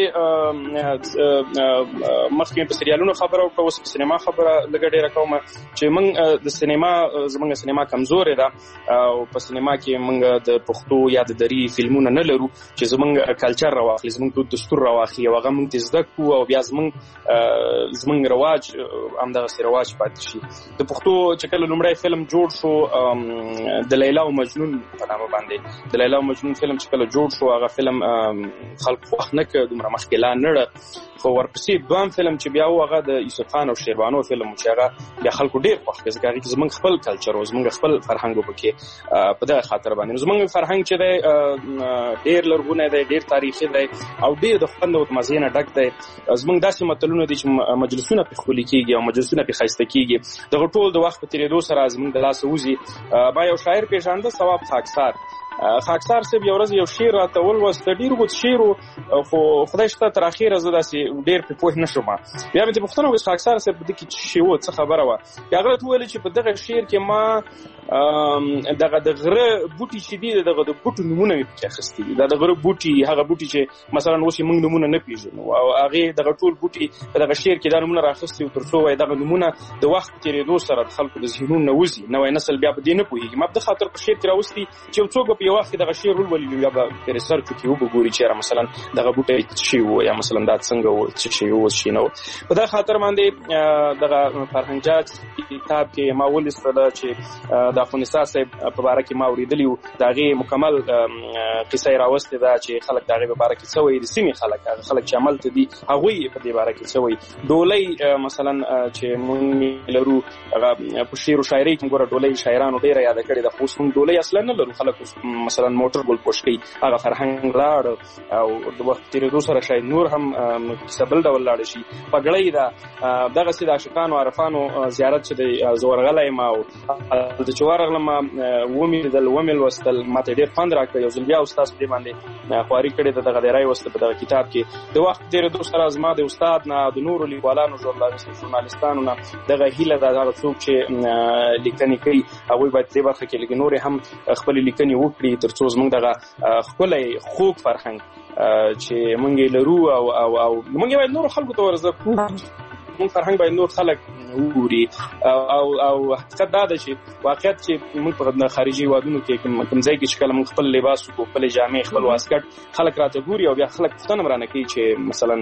مخکې په سریالونو خبره وکړه، اوس په سینما خبره لږه ډېره کوم چې موږ د سینما، زموږ سینما کمزورې ده او په سینما کې موږ د پښتو یا د دري فلمونه نه لرو چې زموږ کلچر راواخلي، زموږ دود دستور راواخلي او هغه موږ ته زده کړو او بیا زموږ رواج همدغسې رواج پاتې شي. د پښتو چې کله لومړی فلم جوړ شو د لیلا او مجنون په نامه باندې، د لیلا او مجنون فلم چې کله جوړ شو هغه فلم خلک خوښ نه کړ، دومره مخکې لا نه ړه. خو ورپسې دوام فلم چې بیا و هغه د یوسف خان او شیربانو فلم و چې هغه بیا خلکو ډېر خوښ کړ، ځکه هغې کې زموږ خپل کلچر و، زموږ خپل فرهنګ و پکې په دغه خاطر باندې. نو زموږ فرهنګ چې دی ډېر لرغونی دی، ډېر تاریخي دی او ډېر د خوند او مزې نه ډک دی. زموږ داسې متلونه دي چې مجلسونه پرې ښکلي کېږي او مجلسونه پرې ښایسته کېږي. دغه ټول د وخت په تېرېدو سره زموږ د لاسه وځي. ما یو شاعر پېژانده، ثواب خاکسار صاحب یو ورځ یو شعر راته ولوست، ډېر اوږد شعر و، خو خدای شته تر اخره زه داسې ډېر پرې پوه نه شوم. بیا مې ترې پوښتنه وکړه خاکسار صاحب په دې کې څه شی و، څه خبره وه؟ بیا هغه راته وویل چې په دغه شعر کې ما دغه د غره بوټي چې دي دغه د بوټو نومونه مې پکې اخیستي دي. دا د غره بوټي، هغه بوټي چې مثلا اوس یې موږ نومونه نه پېژنو او هغې دغه ټول بوټي په دغه شعر کې دا نومونه رااخیستي وو تر څو وایي دغه نومونه د وخت تېرېدو سره د خلکو د ذهنونو نه وځي، نوی نسل بیا په دې نه پوهېږي. ما په دې خاطر په شعر کې راوستي چې یو څوک به په یو وخت دغه شی رول ولې یا په ریسرچ کې وګوري چې مثلا دغه بوټي څه شی وو یا مثلا دا څنګه وو څه شی وو شي نو په دا خاطر باندې دغه فرهنګ جاج کتاب کې ما ولستل چې د افغانستان صاحب په اړه کې ما اوریدلی دغه مکمل قصه راوسته دا چې خلک دغه په اړه کې څه وایي د سیمې خلک چې عمل ته دي هغه په دې اړه کې څه وایي ډولۍ مثلا چې مونږ لرو هغه په شعر او شاعري کې ګوره ډولۍ شاعرانو ډیره یاد کړې د خوست مونږ ډولۍ اصلا نه لرو خلک مثلا موټر ګل پوشکي هغه فرهنګ لاړ او د وخت تیرېدو سره شاید نور هم کسبل ډول لاړ شي پګړۍ دا دغه سید عاشقانو عارفانو زیارت چې د زورغلای ما او د چوارغلم ومل وستل ماته ډیر فند راکړ یو ځل بیا استاد دې باندې خواري کړې دغه ډیرای وسته په دغه کتاب کې د وخت تیرېدو سره زما د استاد نه د نورو لیکوالانو ژورنالستانو نه دغه هیله د هغه څوک چې لیکنې کوي هغه باید دې برخه کې لګ نور هم خپل لیکنې وکړي ترڅو زموږ دغه خپل خوږ فرهنګ چې مونږ لرو او مونږ باید نور خلکو ته ورزکو مونږ فرهنګ باید نور خلک وګوري او حقیقت دا ده چې واقعیت چې موږ په خارجي وادونو کې کوم ځای کې چې کله موږ خپل لباس او خپل جامې خپل واسکټ خلک راته ګوري او بیا خلک پوښتنه مرانه کوي چې مثلا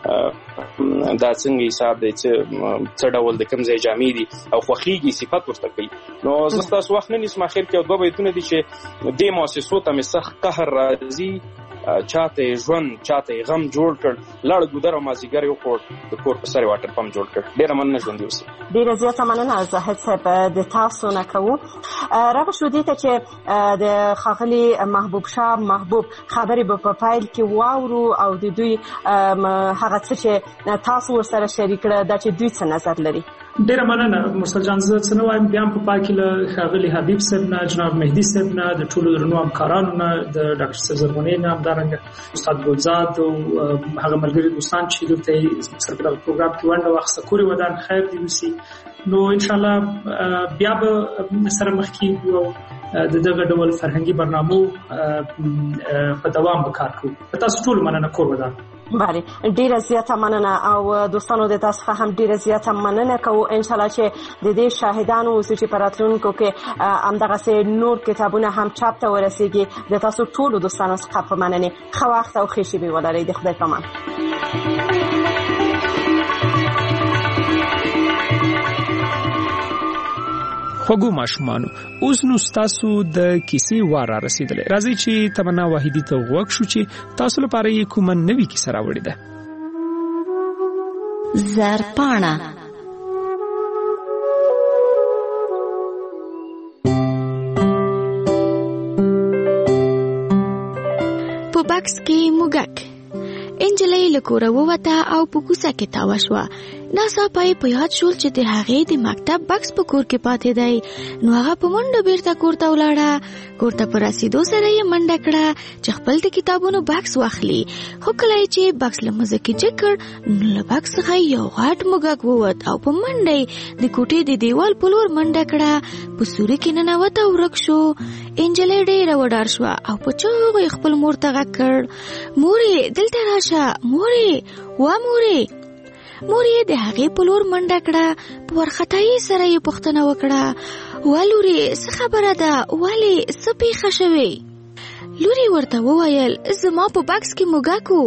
دا څنګه حساب دی چې ډول د کوم ځای جامې دي او خوخيږي صفات ورته کوي نو زه تاسو وخت نه نسم اخر کې دوه بیتونه دي چې د مؤسسو ته مسخ قهر راځي چاته ژوند چاته غم جوړ کړ لړ ګودر او مازیګر یو خور د کور په سره واټر پمپ جوړ کړ ډیر مننه ژوند اوسه ډیر زیاته مننه زاهد صاحب د تاسو نه کوو راغ شو دي ته چې د خاغلی محبوب شاه محبوب خبرې په فایل کې واورو او د دوی هغه څه چې تاسو سره شریک کړه دا چې دوی څه نظر لري ډیر مننه مرسل جان زه څنګه وایم بیا په پاکي له خاغلی حبیب صاحب نه جناب مهدی صاحب نه د ټولو درنو همکارانو نه د ډاکټر صاحب زرغونی نه همدارنګه استاد ګلزاد او هغه ملګري دوستان چې دلته سره په پروګرام کې ونده وخت کوري ودان خیر دی وسی نو ان شاء الله بیا به سره مخکې یو د دغه ډول فرهنګي برنامو په دوام وکړو تاسو ټول مننه کوم ودان بله ډیره زیاته مننه او دوستانو د تاسو هم ډیره زیاته مننه کوو ان شاء الله چې د دې شاهدانو چې په راتلونکو کې همدغه سه نور کتابونه هم چاپ ته ورسیږي د تاسو ټول دوستانو څخه په مننه خو وخت او خوشي به ولرئ د خدای په امان خوګو ماشومانو اوس نو تاسو د کیسې وار رسیدلې راځي چې تمنا واحدی ته وښ شو چې تاسو لپاره یې کوم نوې کیسه راوړې ده زرپاڼه په بکس کې موږک انجلۍ له کوره ووته او په کوڅه کې تاوه شوه ناڅاپه یې په یاد شول چې د هغې د مکتب بکس په کور کې پاتې دی نو هغه په منډه بیرته کور ته ولاړه کور ته په رسېدو سره یې منډه کړه چې خپل د کتابونو بکس واخلي خو کله چې بکس له مځکې جګ کړ نو له بکس څخه یو غټ موږک ووت او په منډه یې د کوټې د دیوال په لور منډه کړه په سوري کې ننوت او ورک شو انجلۍ ډېره وډار شوه او په چغو یې خپل مور ته غږ کړ مورې دلته راشه مورې وا مورې مور یې د هغې په لور منډه کړه په ورختایي سره یې پوښتنه وکړه وا لورې څه خبره ده ولې څه پیښه شوې لورې ورته وویل زما په بکس کې موږک و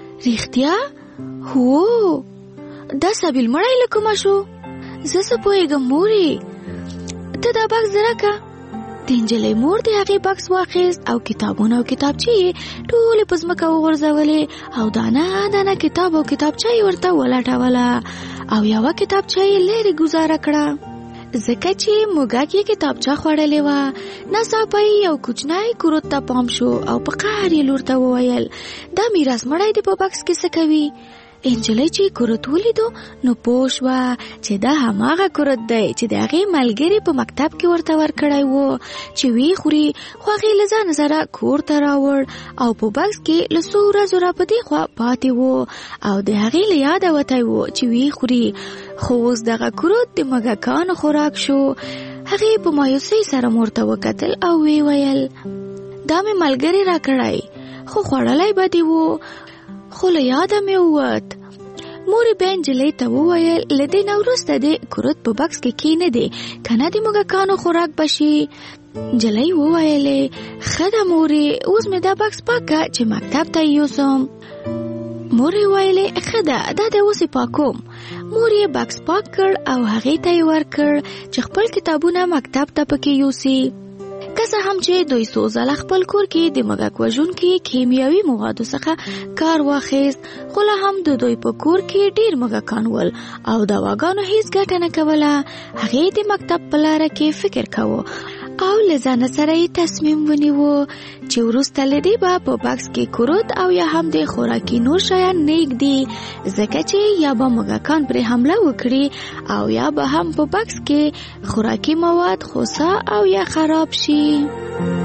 رښتیا هو دا سبیل مړی له کومه شو زه څه پوهېږم مورې ته دا بکس راکړه د انجلۍ مور د هغې بکس واخیست او کتابونه او کتابچې یې ټولې په ځمکه وغورځولې او دانه دانه کتاب او کتابچه یې ورته ولټوله او یوه کتابچه یې لرې ګوزاره کړه ځکه چې موږک یې کتابچه خوړلې وه ناڅاپه یې یو کوچنی کورت ته پام شو او په قهر یې لور ته وویل دا میراث مړی دی په بکس کې څه کوي انجلۍ چې کورت ولیدو نو پوه شوه چې دا هماغه کورت دی چې د هغې ملګري په مکتب کې ورته ورکړی و چې ویې خوري خو هغې له ځانه سره کور ته راوړ او په بکس کې له څو ورځو را په دې خوا پاتې و او د هغې له یاده وتی و چې ویې خوري خو اوس دغه کورت د موږکانو خوراک شو هغې په مایوسۍ سره مور ته وکتل او ویې ویل دا مې ملګري راکړی خو خوړلی به دې و خو له یاده مې ووت مورې بیا نجلۍ ته وویل له دې نه وروسته دې کورت په بکس کې کښېنه دی که نه د موږکانو خوراک به شي جلۍ وویلې خدا مورې اوس مې دا بکس پاکه چې مکتب ته یوسم. مورې ویلې خدا دا د اوس پاکوم. مور یې بکس پاک کړ او هغه ته ورکړ چې خپل کتابونه مکتب ته پکې یوسي. که څه هم چې دوی څو ځله خپل کور کې د مګک وژونکي کیمیاوي موادو څخه کار واخیست، خو لا هم د دوی په کور کې ډیر مګکان ول او دواګانو هیڅ ګټه نه کوله. هغې د مکتب په لاره کې فکر کاوه او له ځان سره یې تصمیم ونیوه چې وروسته له دې به په بکس کې کورود او یا هم د خوراکي نور شیان نه ږدي، ځکه چې یا به مګکان پرې حمله وکړي او یا به هم په بکس کې خوراکي مواد خوسا او یا خراب شي.